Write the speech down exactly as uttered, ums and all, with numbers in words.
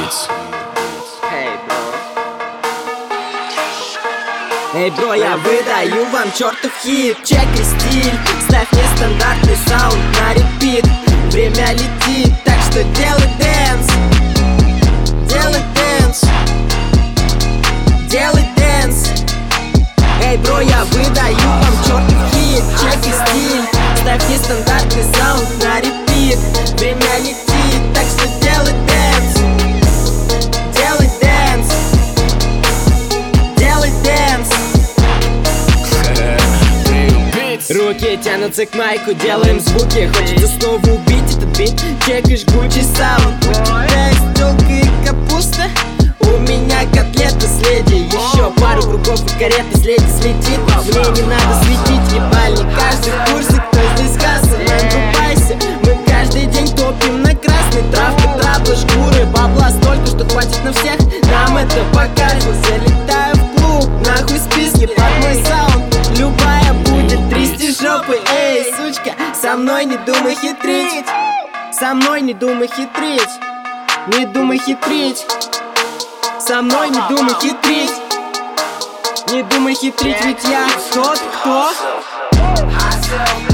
Beats. Эй, бро, я выдаю вам чертов хит. Чек и стиль, ставь нестандартный саунд на репит. Время летит, так что делай дэнс. Делай дэнс. Делай дэнс. Эй, бро, я выдаю вам чертов хит. Чек и стиль, ставь нестандартный саунд на репит. Время летит, так что делай дэнс. Делай дэнс. Делай дэнс. Руки тянутся к майку, делаем звуки. Хочется снова убить этот бит. Чекай жгучий саунд. Текст, тёлка и капуста. У меня котлета с леди. Еще пару кругов и карета с леди слетит. Мне не надо светить, ебальник. Каждый в курсе, кто здесь касса. Накупайся, мы каждый день топим на красный. Травка, трабла, шкуры, бабла столько, что хватит на всех. Нам это покажет. Залетаю в клуб, нахуй списки под мой саунд. Любая будет трясти жопы. Эй, сучка, со мной не думай хитрить. Со мной не думай хитрить. Не думай хитрить. Со мной не думай хитрить. Не думай хитрить, ведь я тот, кто